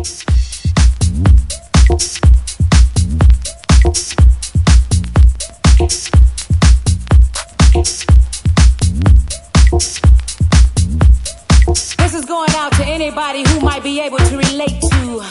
This is going out to anybody who might be able to relate to.